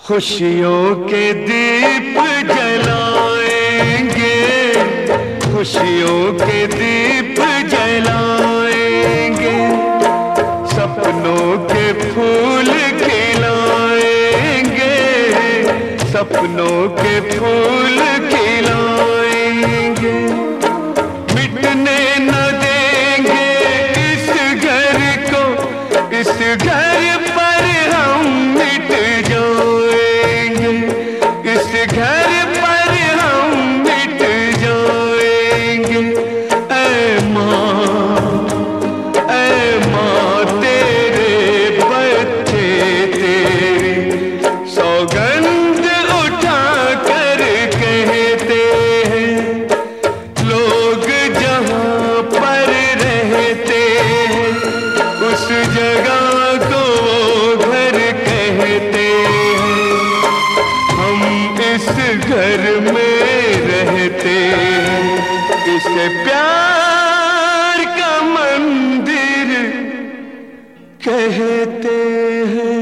खुशियों के दीप जलाएंगे, खुशियों के दीप जलाएंगे, सपनों के फूल खिलाएंगे, सपनों के फूल खिलाएंगे। मिटने न देंगे इस घर को, इस घर पर हम मिट जाएंगे, इस घर पर हम मिट जाएंगे। ऐ माँ तेरे बच्चे तेरी सौगंध उठा कर कहते हैं, लोग जहाँ पर रहते हैं उस जगह को वो घर कहते हैं। हम इस घर में रहते हैं, इसे प्यार का मंदिर कहते हैं।